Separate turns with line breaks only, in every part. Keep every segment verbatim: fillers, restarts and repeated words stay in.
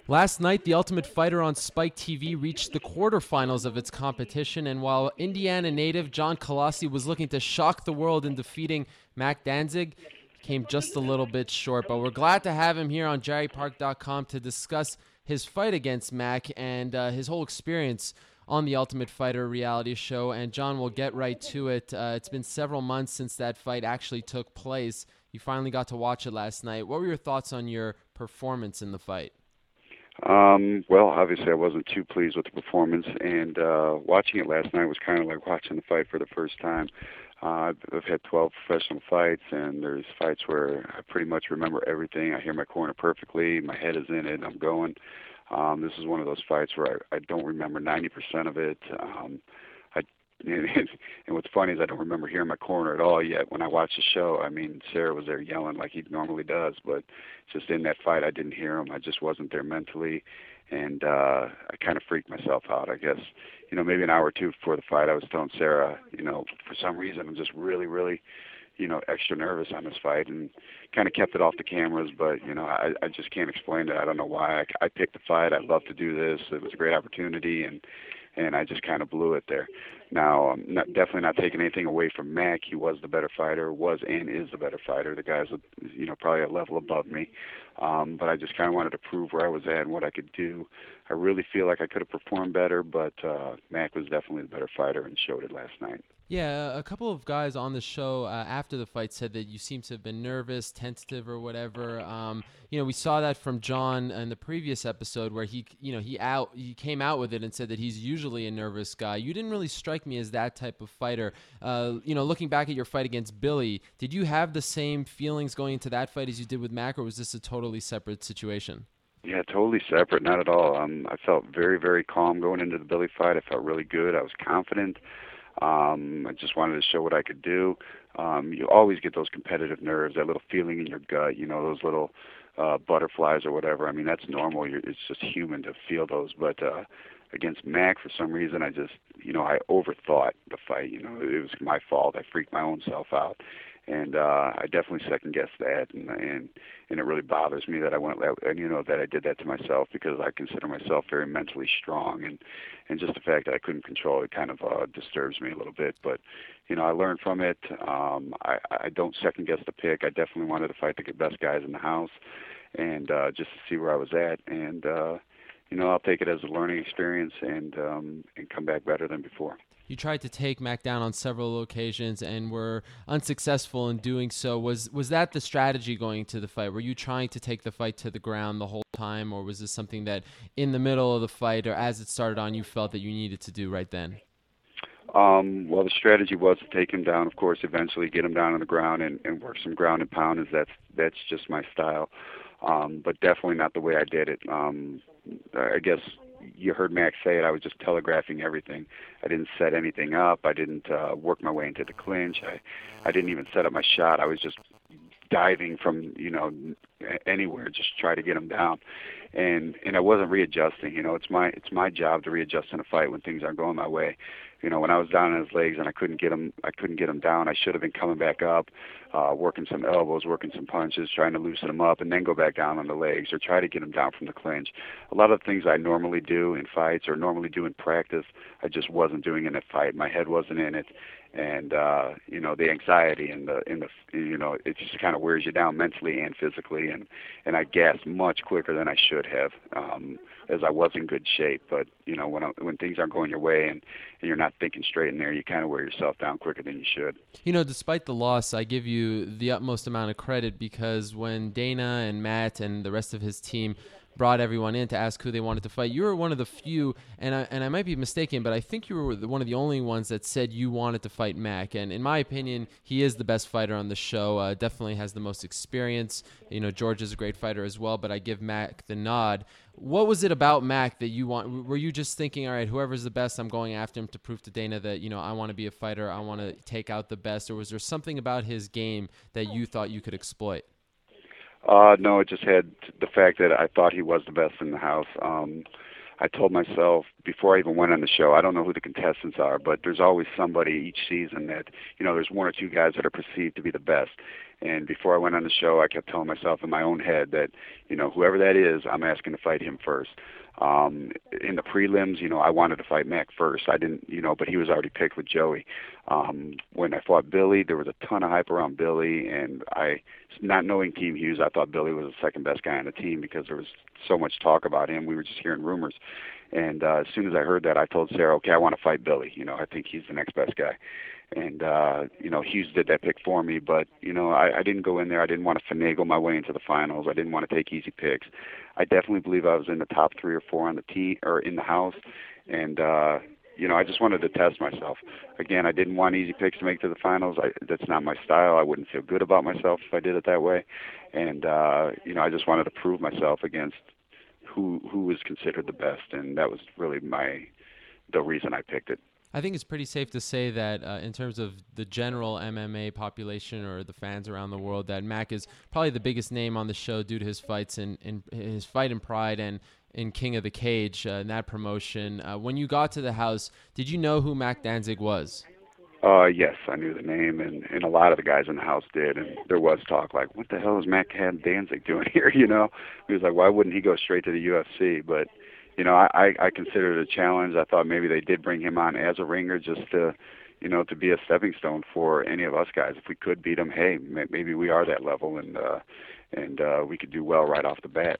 Last night, The Ultimate Fighter on Spike T V reached the quarterfinals of its competition, and while Indiana native John Colossi was looking to shock the world in defeating Mac Danzig, he came just a little bit short. But we're glad to have him here on Jerry Park dot com to discuss his fight against Mac and uh, his whole experience on The Ultimate Fighter reality show. And John, will get right to it. Uh, it's been several months since that fight actually took place. You finally got to watch it last night. What were your thoughts on your performance in the fight?
Um, well, obviously I wasn't too pleased with the performance, and uh, watching it last night was kind of like watching the fight for the first time. Uh, I've, I've had twelve professional fights, and there's fights where I pretty much remember everything. I hear my corner perfectly, my head is in it, and I'm going. Um, this is one of those fights where I, I don't remember ninety percent of it. Um, I and, and what's funny is I don't remember hearing my corner at all yet. When I watched the show, I mean, Sarah was there yelling like he normally does, but just in that fight, I didn't hear him. I just wasn't there mentally, and uh, I kind of freaked myself out, I guess. You know, maybe an hour or two before the fight, I was telling Sarah, you know, for some reason, I'm just really, really, you know, extra nervous on this fight, and kind of kept it off the cameras, but, you know, I, I just can't explain it. I don't know why. I, I picked the fight. I'd love to do this. It was a great opportunity, and and I just kind of blew it there. Now, I'm not, definitely not taking anything away from Mac. He was the better fighter, was and is the better fighter. The guy's, you know, probably a level above me. Um, but I just kind of wanted to prove where I was at and what I could do. I really feel like I could have performed better, but uh, Mac was definitely the better fighter and showed it last night.
Yeah, a couple of guys on the show uh, after the fight said that you seem to have been nervous, tentative, or whatever. Um, you know, we saw that from John in the previous episode where he, you know, he out he came out with it and said that he's usually a nervous guy. You didn't really strike me as that type of fighter. Uh, you know, looking back at your fight against Billy, did you have the same feelings going into that fight as you did with Mac, or was this a totally separate situation?
Yeah, totally separate, not at all. Um, I felt very, very calm going into the Billy fight. I felt really good. I was confident. Um, I just wanted to show what I could do. Um, you always get those competitive nerves, that little feeling in your gut, you know, those little uh, butterflies or whatever. I mean, that's normal. You're, it's just human to feel those. But uh, against Mac, for some reason, I just, you know, I overthought the fight. You know, it was my fault. I freaked my own self out. And uh, I definitely second guessed that, and and and it really bothers me that I went that, and you know that I did that to myself, because I consider myself very mentally strong, and and just the fact that I couldn't control it kind of uh, disturbs me a little bit. But you know, I learned from it. Um, I I don't second guess the pick. I definitely wanted to fight the best guys in the house, and uh, just to see where I was at, and uh, you know, I'll take it as a learning experience, and um, and come back better than before.
You tried to take Mac down on several occasions and were unsuccessful in doing so. Was was that the strategy going into the fight? Were you trying to take the fight to the ground the whole time, or was this something that in the middle of the fight or as it started on you felt that you needed to do right then?
Um, well, the strategy was to take him down, of course, eventually get him down on the ground and, and work some ground and pound, as that's that's just my style. Um, but definitely not the way I did it. Um, I guess you heard Max say it. I was just telegraphing everything. I didn't set anything up. I didn't uh, work my way into the clinch. I, I didn't even set up my shot. I was just diving from, you know, anywhere, just try to get him down. And and I wasn't readjusting. You know, it's my it's my job to readjust in a fight when things aren't going my way. You know, when I was down on his legs and I couldn't get him, I couldn't get him down. I should have been coming back up, uh, working some elbows, working some punches, trying to loosen him up, and then go back down on the legs or try to get him down from the clinch. A lot of the things I normally do in fights or normally do in practice, I just wasn't doing in a fight. My head wasn't in it, and uh, you know, the anxiety and the in the you know, it just kind of wears you down mentally and physically, and and I gassed much quicker than I should have. Um, as I was in good shape, but you know, when I, when things aren't going your way and, and you're not thinking straight in there, you kind of wear yourself down quicker than you should.
You know, despite the loss, I give you the utmost amount of credit, because when Dana and Matt and the rest of his team brought everyone in to ask who they wanted to fight, you were one of the few, and I, and I might be mistaken, but I think you were one of the only ones that said you wanted to fight Mac. And in my opinion, he is the best fighter on the show, uh, definitely has the most experience. You know, George is a great fighter as well, but I give Mac the nod. What was it about Mac that you want? Were you just thinking, all right, whoever's the best, I'm going after him to prove to Dana that, you know, I want to be a fighter, I want to take out the best? Or was there something about his game that you thought you could exploit?
Uh, no, it just had the fact that I thought he was the best in the house. Um, I told myself before I even went on the show, I don't know who the contestants are, but there's always somebody each season that, you know, there's one or two guys that are perceived to be the best. And before I went on the show, I kept telling myself in my own head that, you know, whoever that is, I'm asking to fight him first. Um, in the prelims, you know, I wanted to fight Mac first. I didn't, you know, but he was already picked with Joey. Um, when I fought Billy, there was a ton of hype around Billy, and I, not knowing Team Hughes, I thought Billy was the second best guy on the team because there was so much talk about him. We were just hearing rumors. And uh, as soon as I heard that, I told Sarah, okay, I want to fight Billy. You know, I think he's the next best guy. And, uh, you know, Hughes did that pick for me, but, you know, I, I didn't go in there. I didn't want to finagle my way into the finals. I didn't want to take easy picks. I definitely believe I was in the top three or four on the team or in the house. And, uh, you know, I just wanted to test myself. Again, I didn't want easy picks to make to the finals. I, that's not my style. I wouldn't feel good about myself if I did it that way. And, uh, you know, I just wanted to prove myself against who who was considered the best. And that was really my the reason I picked it.
I think it's pretty safe to say that uh, in terms of the general M M A population or the fans around the world, that Mac is probably the biggest name on the show due to his fights in, in his fight in Pride and in King of the Cage, uh, in that promotion. Uh, when you got to the house, did you know who Mac Danzig was?
Uh, yes, I knew the name, and, and a lot of the guys in the house did, and there was talk like, what the hell is Mac Danzig doing here, you know? He was like, why wouldn't he go straight to the U F C? But you know, I, I considered it a challenge. I thought maybe they did bring him on as a ringer just to, you know, to be a stepping stone for any of us guys. If we could beat him, hey, maybe we are that level, and uh, and uh, we could do well right off the bat.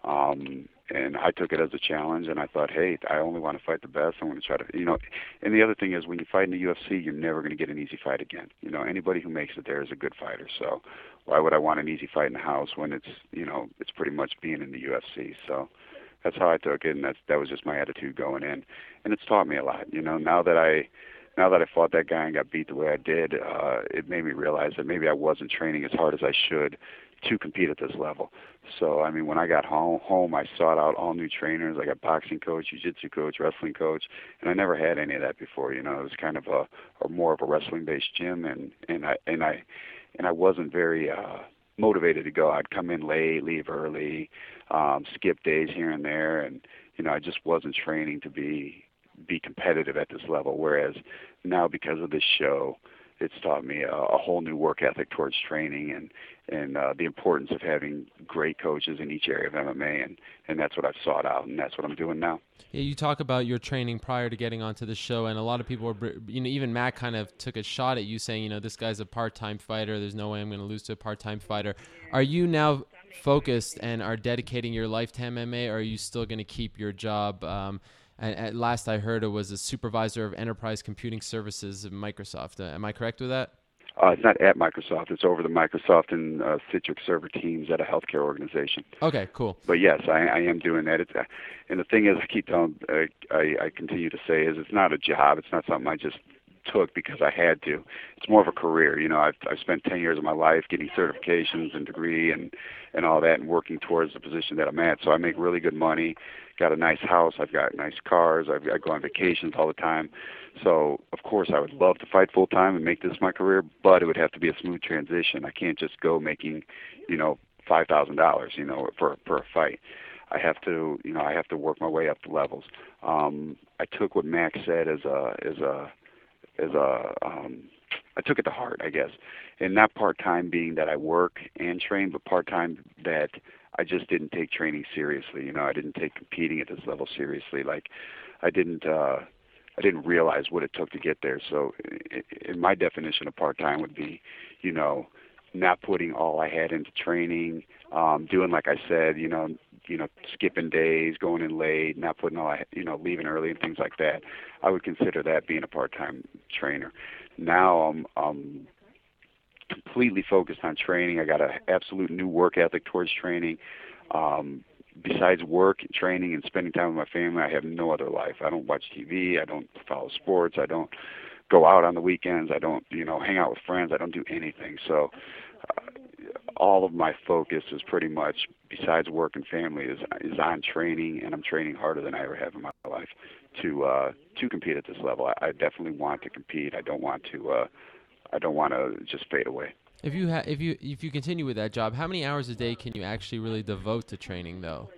Um, and I took it as a challenge, and I thought, hey, I only want to fight the best. I want to try to, you know. And the other thing is, when you fight in the U F C, you're never going to get an easy fight again. You know, anybody who makes it there is a good fighter. So why would I want an easy fight in the house when it's, you know, it's pretty much being in the U F C? So that's how I took it, and that's that was just my attitude going in, and it's taught me a lot. You know, now that I, now that I fought that guy and got beat the way I did, uh, it made me realize that maybe I wasn't training as hard as I should to compete at this level. So, I mean, when I got home, home I sought out all new trainers. I got boxing coach, jiu-jitsu coach, wrestling coach, and I never had any of that before. You know, it was kind of a, a more of a wrestling-based gym, and and I and I and I wasn't very uh, motivated to go. I'd come in late, leave early. Um, skip days here and there, and you know I just wasn't training to be be competitive at this level. Whereas now, because of this show, it's taught me a, a whole new work ethic towards training and and uh, the importance of having great coaches in each area of M M A, and and that's what I've sought out, and that's what I'm doing now.
Yeah, you talk about your training prior to getting onto the show, and a lot of people were, you know, even Matt kind of took a shot at you, saying, you know, this guy's a part-time fighter. There's no way I'm going to lose to a part-time fighter. Are you now focused and are dedicating your life to M M A, or are you still going to keep your job? Um, and at last I heard it was a supervisor of enterprise computing services at Microsoft. Uh, am I correct with that?
Uh, it's not at Microsoft. It's over the Microsoft and uh, Citrix server teams at a healthcare organization.
Okay, cool.
But yes, I, I am doing that. It's, uh, and the thing is, I keep telling, uh, I, I continue to say, is it's not a job. It's not something I just took because I had to. It's more of a career. You know, I've, I've spent ten years of my life getting certifications and degree and, and all that and working towards the position that I'm at. So I make really good money, got a nice house, I've got nice cars, I've, I go on vacations all the time. So, of course, I would love to fight full-time and make this my career, but it would have to be a smooth transition. I can't just go making, you know, five thousand dollars, you know, for, for a fight. I have to, you know, I have to work my way up the levels. Um, I took what Max said as a, as a, as a, um, I took it to heart, I guess. And not part-time being that I work and train, but part-time that I just didn't take training seriously. You know, I didn't take competing at this level seriously. Like, I didn't, uh, I didn't realize what it took to get there. So in my definition of part-time would be, you know, not putting all I had into training, um, doing, like I said, you know, you know, skipping days, going in late, not putting all I, you know, leaving early and things like that. I would consider that being a part-time trainer. Now I'm, I'm completely focused on training. I got an absolute new work ethic towards training. Um, besides work, training, and spending time with my family, I have no other life. I don't watch T V. I don't follow sports. I don't go out on the weekends. I don't, you know, hang out with friends. I don't do anything. So uh, all of my focus is pretty much, besides work and family, is is on training, and I'm training harder than I ever have in my life to uh, to compete at this level. I, I definitely want to compete. I don't want to. Uh, I don't want to just fade away.
If you ha- if you if you continue with that job, how many hours a day can you actually really devote to training, though?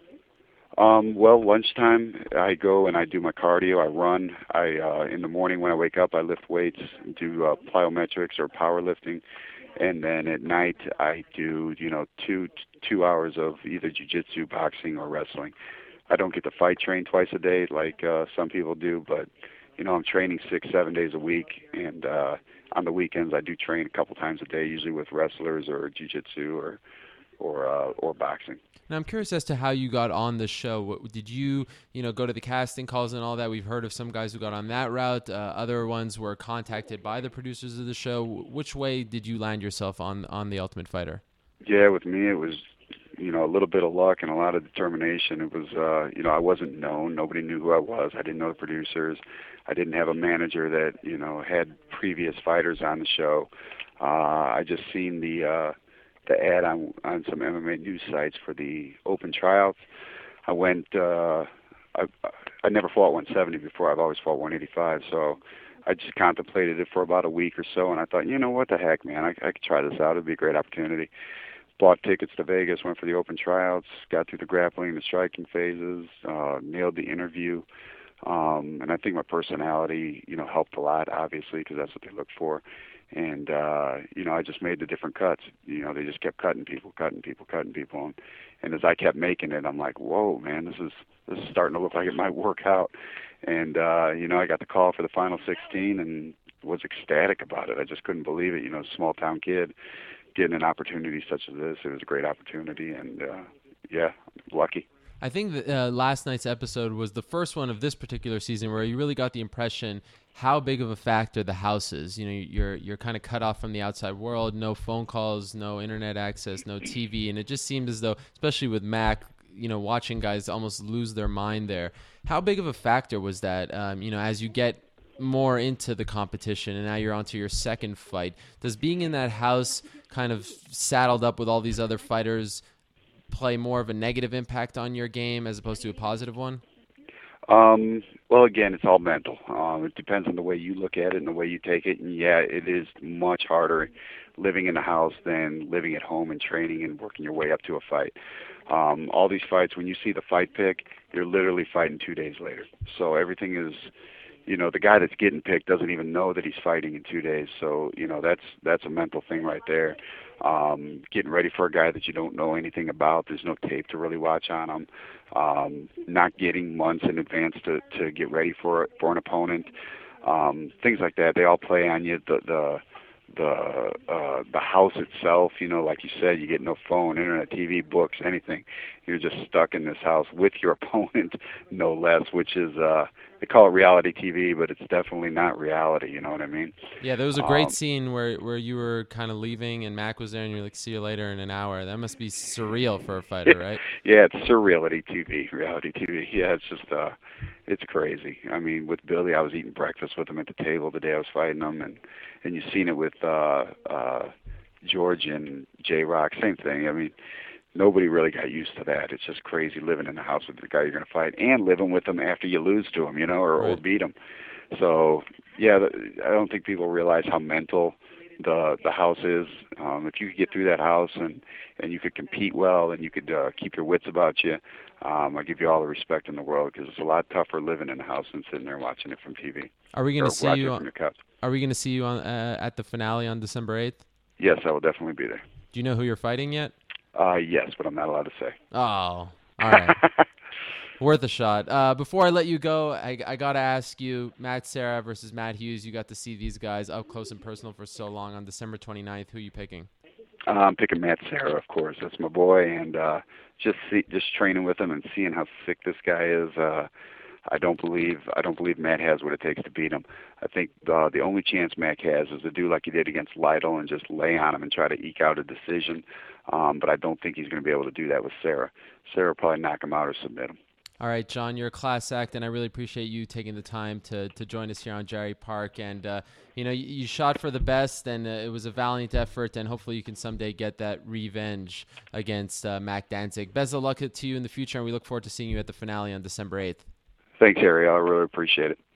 Um, well, lunchtime I go and I do my cardio. I run. I uh, in the morning when I wake up, I lift weights, do uh, plyometrics or powerlifting, and then at night I do, you know, two two hours of either jiu-jitsu, boxing, or wrestling. I don't get to fight train twice a day like uh, some people do, but you know, I'm training six, seven days a week, and uh, on the weekends I do train a couple times a day, usually with wrestlers or jiu-jitsu or or uh, or boxing.
Now, I'm curious as to how you got on the show. What, did you, you know, go to the casting calls and all that? We've heard of some guys who got on that route. Uh, other ones were contacted by the producers of the show. Which way did you land yourself on on The Ultimate Fighter?
Yeah, with me it was, you know, a little bit of luck and a lot of determination. It was, uh, you know, I wasn't known. Nobody knew who I was. I didn't know the producers. I didn't have a manager that, you know, had previous fighters on the show. Uh, I just seen the uh, the ad on on some M M A news sites for the open tryouts. I went. Uh, I I never fought one seventy before. I've always fought one eighty-five. So I just contemplated it for about a week or so, and I thought, you know, what the heck, man, I, I could try this out. It'd be a great opportunity. Bought tickets to Vegas, went for the open tryouts, got through the grappling, the striking phases, uh, nailed the interview. Um, and I think my personality, you know, helped a lot, obviously, because that's what they look for. And, uh, you know, I just made the different cuts. You know, they just kept cutting people, cutting people, cutting people. And, and as I kept making it, I'm like, whoa, man, this is this is starting to look like it might work out. And, uh, you know, I got the call for the final sixteen and was ecstatic about it. I just couldn't believe it. You know, small-town kid getting an opportunity such as this. It was a great opportunity. And, uh, yeah, lucky.
I think that uh, last night's episode was the first one of this particular season where you really got the impression how big of a factor the house is. You know, you're you're kind of cut off from the outside world, no phone calls, no internet access, no T V, and it just seemed as though, especially with Mac, you know, watching guys almost lose their mind there. How big of a factor was that, um, you know, as you get more into the competition and now you're onto your second fight? Does being in that house kind of saddled up with all these other fighters play more of a negative impact on your game as opposed to a positive one?
Um, well, again, it's all mental. Um, it depends on the way you look at it and the way you take it. And yeah, it is much harder living in a house than living at home and training and working your way up to a fight. Um, all these fights, when you see the fight pick, you're literally fighting two days later. So everything is, you know, the guy that's getting picked doesn't even know that he's fighting in two days. So, you know, that's that's a mental thing right there. Um, getting ready for a guy that you don't know anything about. There's no tape to really watch on him. Um, not getting months in advance to, to get ready for for an opponent. Um, things like that. They all play on you. The the the uh, the house itself, you know, like you said, you get no phone, internet, T V, books, anything. You're just stuck in this house with your opponent, no less, which is, uh, they call it reality T V, but it's definitely not reality, you know what I mean?
Yeah, there was a great
Um,
scene where, where you were kind of leaving and Mac was there and you're like, see you later in an hour. That must be surreal for a fighter, right?
Yeah, it's surreality T V, reality T V. Yeah, it's just, uh, it's crazy. I mean, with Billy, I was eating breakfast with him at the table the day I was fighting him, and, and you've seen it with uh, uh, George and J-Rock, same thing. I mean, nobody really got used to that. It's just crazy living in the house with the guy you're going to fight and living with him after you lose to him, you know, or, or
Right.
beat him. So, yeah, the, I don't think people realize how mental the the house is. Um, if you could get through that house and, and you could compete well and you could uh, keep your wits about you, um, I give you all the respect in the world, because it's a lot tougher living in the house than sitting there watching it from T V.
Are we going
Or
to see
watching
you
it
on,
from your couch.
are we going to see you on uh, at the finale on December eighth?
Yes, I will definitely be there.
Do you know who you're fighting yet?
Uh, yes, but I'm not allowed to say.
Oh, all right. Worth a shot. Uh, before I let you go, I, I got to ask you, Matt Serra versus Matt Hughes. You got to see these guys up close and personal for so long. On December twenty-ninth, who are you picking?
Uh, I'm picking Matt Serra, of course. That's my boy, and uh, just see, just training with him and seeing how sick this guy is. Uh, I don't believe I don't believe Matt has what it takes to beat him. I think uh, the only chance Matt has is to do like he did against Lytle and just lay on him and try to eke out a decision. Um, but I don't think he's going to be able to do that with Serra. Serra will probably knock him out or submit him.
All right, John, you're a class act, and I really appreciate you taking the time to to join us here on Jerry Park. And, uh, you know, you, you shot for the best, and uh, it was a valiant effort, and hopefully you can someday get that revenge against uh, Mac Danzig. Best of luck to you in the future, and we look forward to seeing you at the finale on December eighth.
Thanks, Harry. I really appreciate it.